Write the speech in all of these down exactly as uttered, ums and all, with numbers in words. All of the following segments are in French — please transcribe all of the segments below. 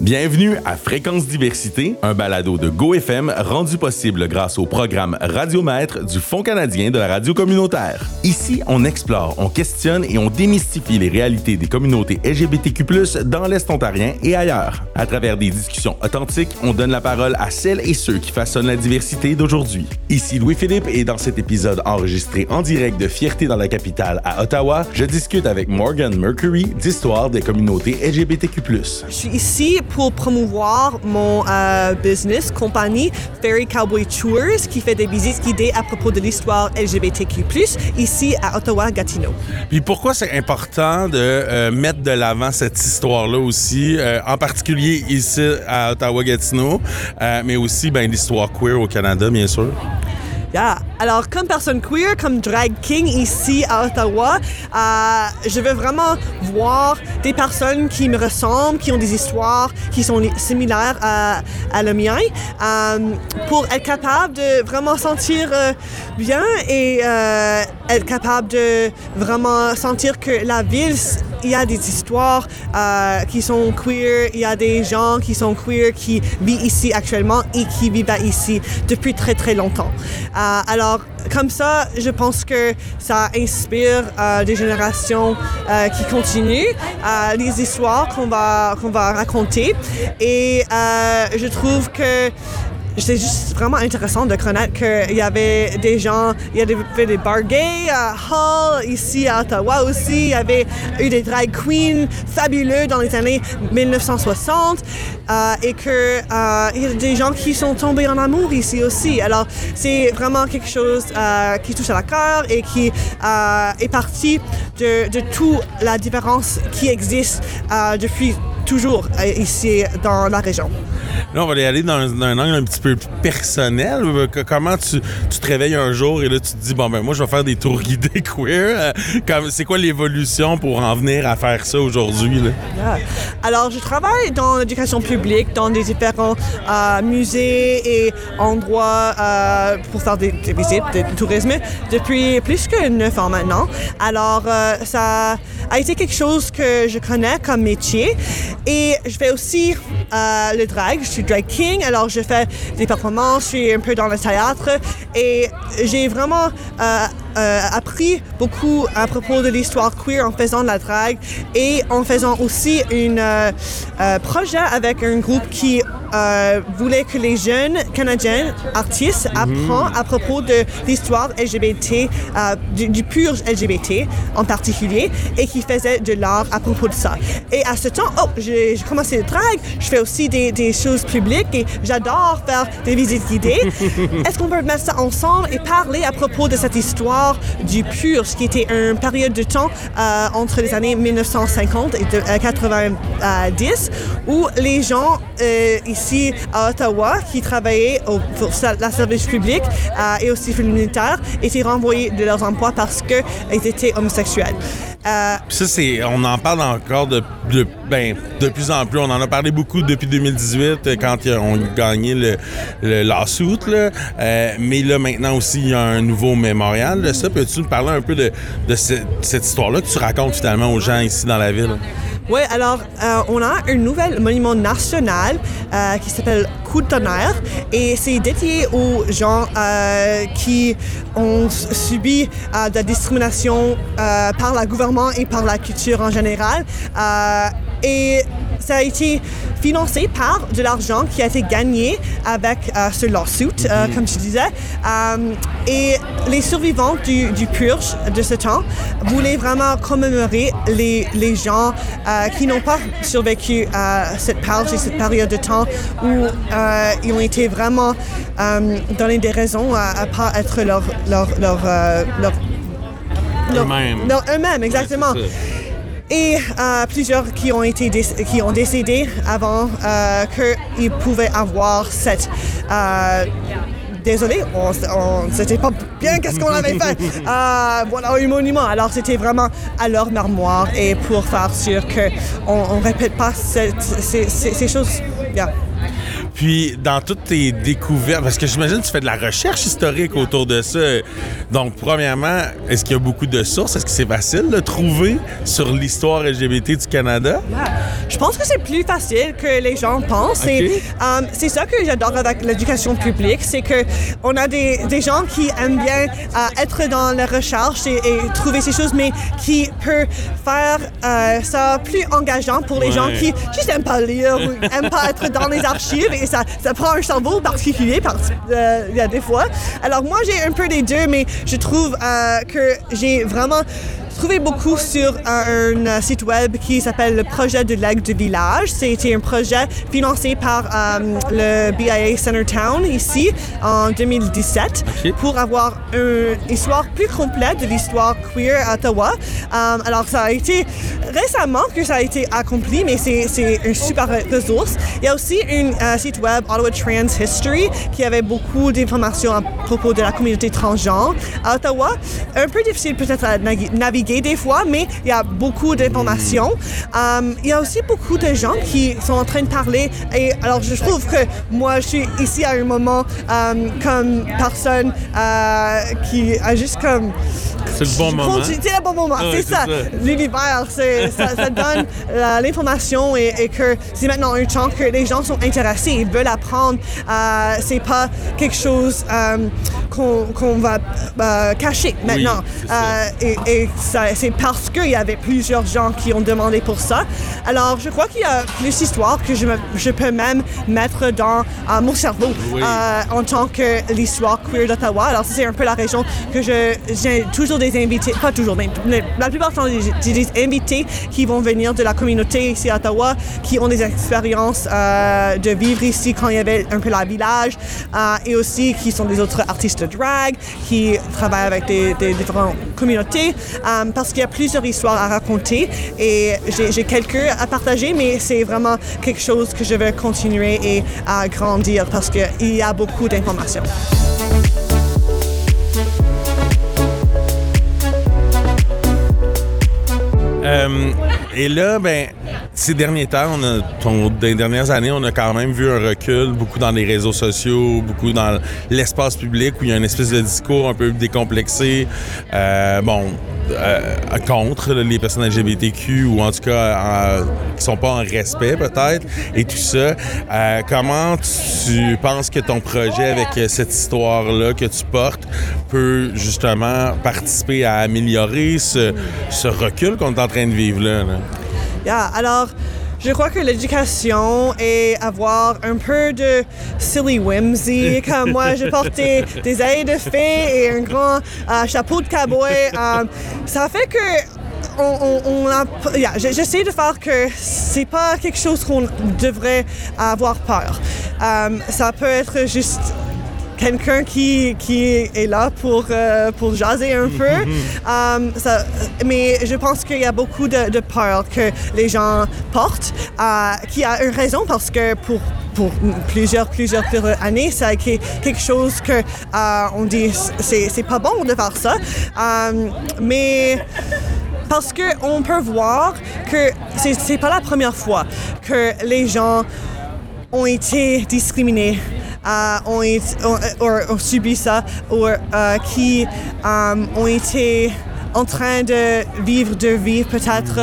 Bienvenue à Fréquence Diversité, un balado de GoFM rendu possible grâce au programme Radiomètre du Fonds canadien de la radio communautaire. Ici, on explore, on questionne et on démystifie les réalités des communautés L G B T Q plus, dans l'Est ontarien et ailleurs. À travers des discussions authentiques, on donne la parole à celles et ceux qui façonnent la diversité d'aujourd'hui. Ici Louis-Philippe et dans cet épisode enregistré en direct de Fierté dans la capitale à Ottawa, je discute avec Morgan Mercury d'Histoire des communautés L G B T Q plus. Je suis ici pour promouvoir mon euh, business, compagnie Ferry Cowboy Tours, qui fait des visites guidées à propos de l'histoire L G B T Q plus, ici à Ottawa-Gatineau. Puis pourquoi c'est important de euh, mettre de l'avant cette histoire-là aussi, euh, en particulier ici à Ottawa-Gatineau, euh, mais aussi ben, l'histoire queer au Canada, bien sûr? Yeah. Alors, comme personne queer, comme drag king ici à Ottawa, euh, je veux vraiment voir des personnes qui me ressemblent, qui ont des histoires qui sont similaires à, à la mienne, euh, pour être capable de vraiment sentir euh, bien et euh, être capable de vraiment sentir que la ville, il y a des histoires euh, qui sont queer, il y a des gens qui sont queer qui vivent ici actuellement et qui vivent ici depuis très très longtemps. Euh, alors, comme ça, je pense que ça inspire euh, des générations euh, qui continuent euh, les histoires qu'on va, qu'on va raconter. Et euh, je trouve que c'est juste vraiment intéressant de connaître qu'il y avait des gens, il y avait des bars gays à Hull, ici à Ottawa aussi, il y avait eu des drag queens fabuleux dans les années dix-neuf cent soixante euh, et qu'il euh, y a des gens qui sont tombés en amour ici aussi. Alors c'est vraiment quelque chose euh, qui touche à la cœur et qui euh, est partie de, de toute la différence qui existe euh, depuis toujours euh, ici dans la région. Là, on va aller dans un, dans un angle un petit peu plus personnel. Comment tu, tu te réveilles un jour et là, tu te dis, bon, ben moi, je vais faire des tours guidés queer. Comme, c'est quoi l'évolution pour en venir à faire ça aujourd'hui, là? Yeah. Alors, je travaille dans l'éducation publique, dans des différents euh, musées et endroits euh, pour faire des, des visites de tourisme depuis plus que neuf ans maintenant. Alors, euh, ça a été quelque chose que je connais comme métier. Et je fais aussi euh, le drag. Je suis drag king, alors je fais des performances, je suis un peu dans le théâtre et j'ai vraiment euh, euh, appris beaucoup à propos de l'histoire queer en faisant de la drag et en faisant aussi un euh, euh, projet avec un groupe qui euh, voulait que les jeunes Canadiens artistes mm-hmm. apprennent à propos de l'histoire L G B T, euh, du, du pur L G B T en particulier, et qui faisaient de l'art à propos de ça. Et à ce temps, oh, j'ai, j'ai commencé le drag, je fais aussi des, des choses publiques et j'adore faire des visites guidées. Est-ce qu'on peut mettre ça ensemble et parler à propos de cette histoire du purge, qui était une période de temps euh, entre les années dix-neuf cent cinquante et de, euh, quatre-vingt-dix, où les gens euh, ici à Ottawa qui travaillaient au, pour la service public euh, et aussi pour le militaire étaient renvoyés de leurs emplois parce qu'ils étaient homosexuels. Euh, ça, c'est, on en parle encore de, de, ben, de plus en plus. On en a parlé beaucoup depuis deux mille dix-huit quand on a gagné le, le lawsuit. Là. Euh, mais là, maintenant aussi, il y a un nouveau mémorial de ça. Peux-tu nous parler un peu de, de ce, cette histoire-là que tu racontes finalement aux gens ici dans la ville? Oui, alors, euh, on a un nouvel monument national euh, qui s'appelle Coup de tonnerre et c'est dédié aux gens euh, qui ont subi euh, de la discrimination euh, par le gouvernement et par la culture en général. Euh, et ça a été financé par de l'argent qui a été gagné avec euh, ce lawsuit, euh, mm-hmm. comme tu disais. Euh, et les survivants du, du purge de ce temps voulaient vraiment commémorer les, les gens euh, qui n'ont pas survécu à cette purge et cette période de temps où euh, ils ont été vraiment euh, donné des raisons à ne pas être leur, leur, leur, euh, leur, leur, eux-mêmes. leur eux-mêmes, exactement. Ouais, et euh, plusieurs qui ont été dé- qui ont décédé avant euh, qu'ils pouvaient avoir cette euh, désolé, on, on c'était pas bien qu'est-ce qu'on avait fait. Euh, voilà un monument. Alors c'était vraiment à leur mémoire et pour faire sûr que on, on répète pas cette, ces, ces, ces choses. Yeah. Puis, dans toutes tes découvertes, parce que j'imagine que tu fais de la recherche historique autour de ça. Donc, premièrement, est-ce qu'il y a beaucoup de sources? Est-ce que c'est facile de trouver sur l'histoire L G B T du Canada? Yeah. Je pense que c'est plus facile que les gens pensent. Okay. Et, um, c'est ça que j'adore avec l'éducation publique, c'est qu'on a des, des gens qui aiment bien uh, être dans la recherche et, et trouver ces choses, mais qui peuvent faire uh, ça plus engageant pour les ouais. gens qui juste n'aiment pas lire ou n'aiment pas être dans les archives, et ça, ça prend un cerveau particulier par, euh, il y a des fois. Alors moi, j'ai un peu des deux, mais je trouve euh, que j'ai vraiment trouvé beaucoup sur un, un site web qui s'appelle le projet de Lac du Village. C'était un projet financé par um, le B I A Centertown ici en deux mille dix-sept okay. pour avoir une histoire plus complète de l'histoire queer à Ottawa. Um, alors ça a été récemment que ça a été accompli, mais c'est, c'est une super ressource. Il y a aussi un uh, site web, Ottawa Trans History, qui avait beaucoup d'informations à propos de la communauté transgenre à Ottawa. Un peu difficile peut-être à naviguer des fois, mais il y a beaucoup d'informations. Um, il y a aussi beaucoup de gens qui sont en train de parler, et alors je trouve que moi je suis ici à un moment um, comme personne uh, qui a juste comme c'est le bon moment. C'est le bon moment, ah, c'est, c'est ça. ça. L'univers, c'est, ça, ça donne uh, l'information, et, et que c'est maintenant un temps que les gens sont intéressés, ils veulent apprendre. Uh, c'est pas quelque chose um, qu'on, qu'on va uh, cacher maintenant. Oui, uh, et, et ça, c'est parce qu'il y avait plusieurs gens qui ont demandé pour ça. Alors, je crois qu'il y a plus d'histoires que je, me, je peux même mettre dans uh, mon cerveau oui. uh, en tant que l'histoire queer d'Ottawa. Alors, c'est un peu la région que je, j'ai toujours des invités, pas toujours, mais la plupart du temps, j'ai des invités qui vont venir de la communauté ici à Ottawa, qui ont des expériences uh, de vivre ici quand il y avait un peu la village, uh, et aussi qui sont des autres artistes de drag, qui travaillent avec des, des différentes communautés. Um, parce qu'il y a plusieurs histoires à raconter, et j'ai, j'ai quelques à partager, mais c'est vraiment quelque chose que je veux continuer et à grandir parce qu'il y a beaucoup d'informations. Euh, et là, ben, ces derniers temps, on a, ton, dans les dernières années, on a quand même vu un recul, beaucoup dans les réseaux sociaux, beaucoup dans l'espace public, où il y a une espèce de discours un peu décomplexé, euh, bon, euh, contre les personnes L G B T Q, ou en tout cas en, qui sont pas en respect peut-être, et tout ça. Euh, comment tu penses que ton projet avec cette histoire-là que tu portes peut justement participer à améliorer ce, ce recul qu'on est en train de vivre là? là? Yeah, alors, je crois que l'éducation et avoir un peu de silly whimsy, comme moi, je portais des ailes de fée et un grand uh, chapeau de cowboy. Um, ça fait que on, on, on a, yeah, j'essaie de faire que c'est pas quelque chose qu'on devrait avoir peur. Um, ça peut être juste quelqu'un qui, qui est là pour, euh, pour jaser un peu. um, ça, mais je pense qu'il y a beaucoup de, de peur que les gens portent, euh, qui a une raison parce que pour pour plusieurs, plusieurs, plusieurs années, ça a été quelque chose que euh, on dit c'est, c'est pas bon de faire ça. Um, mais parce qu'on peut voir que c'est, c'est pas la première fois que les gens ont été discriminés. Uh, ont, été, ont, ont, ont subi ça, ou uh, qui um, ont été en train de vivre de vie peut-être,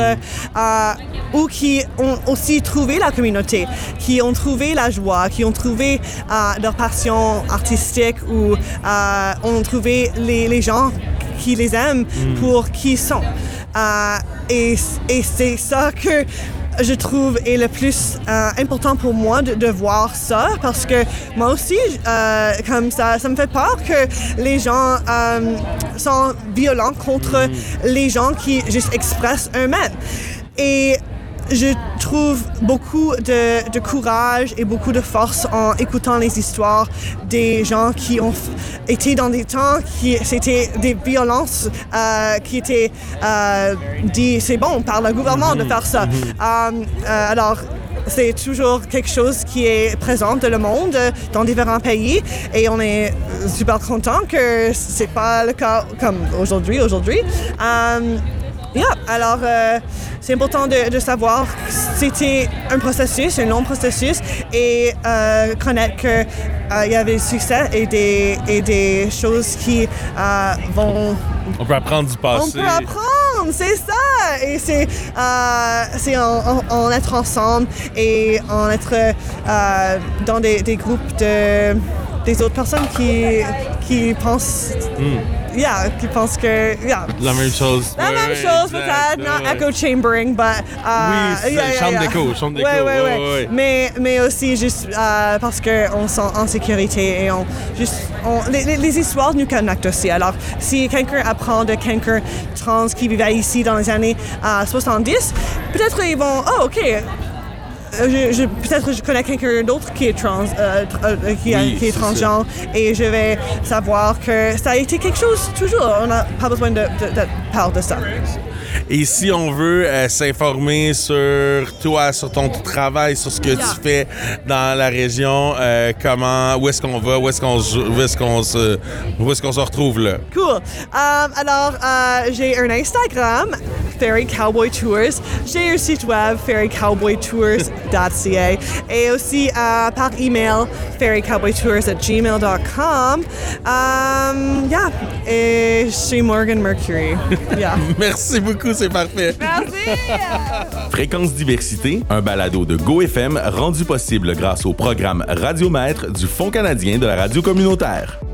uh, ou qui ont aussi trouvé la communauté, qui ont trouvé la joie, qui ont trouvé uh, leur passion artistique, ou uh, ont trouvé les, les gens qui les aiment pour qui ils sont. Uh, et, et c'est ça que je trouve est le plus euh, important pour moi de, de voir ça, parce que moi aussi, euh, comme ça, ça me fait peur que les gens euh, sont violents contre les gens qui juste expressent eux-mêmes. Et je trouve beaucoup de, de courage et beaucoup de force en écoutant les histoires des gens qui ont été dans des temps qui c'était des violences euh, qui étaient euh, dit c'est bon par le gouvernement de faire ça. Euh, euh, alors c'est toujours quelque chose qui est présent dans le monde, dans différents pays, et on est super content que c'est pas le cas comme aujourd'hui. Aujourd'hui. Euh, Yeah, alors euh, c'est important de, de savoir c'était un processus, un long processus, et euh, connaître que euh, il y avait du succès et des, et des choses qui euh, vont... On peut apprendre du passé. On peut apprendre, c'est ça! Et c'est, euh, c'est en, en, en être ensemble et en être euh, dans des, des groupes de, des autres personnes qui, qui pensent... Mm. Yeah, qui pensent que... Yeah. La même chose. La ouais, même ouais, chose, exact, peut-être, ouais, not ouais. echo chambering, but... Uh, oui, c'est yeah, yeah, chambre yeah. d'écho, chambre d'écho. Ouais, ouais, ouais. ouais, ouais. Mais, mais aussi juste uh, parce qu'on se sent en sécurité et on... Juste, on les, les, les histoires nous connectent aussi. Alors, si quelqu'un apprend de quelqu'un trans qui vivait ici dans les années uh, soixante-dix, peut-être ils vont... Oh, OK. Je, je, peut-être que je connais quelqu'un d'autre qui est trans, euh, euh, qui, oui, qui est transgenre, et je vais savoir que ça a été quelque chose toujours. On n'a pas besoin de, de, de parler de ça. Et si on veut euh, s'informer sur toi, sur ton travail, sur ce que yeah. tu fais dans la région, euh, comment, où est-ce qu'on va, où est-ce qu'on, où est-ce qu'on se, où est-ce qu'on se retrouve là? Cool. Um, alors, uh, j'ai un Instagram, Fairy Cowboy Tours. J'ai un site web, fairy cowboy tours dot c a, et aussi uh, par email, fairy cowboy tours at gmail dot com. Um, yeah. Et je suis Morgan Mercury. Yeah. Merci beaucoup, c'est parfait. Merci. Fréquence Diversité, un balado de Go F M rendu possible grâce au programme Radiomètre du Fonds canadien de la radio communautaire.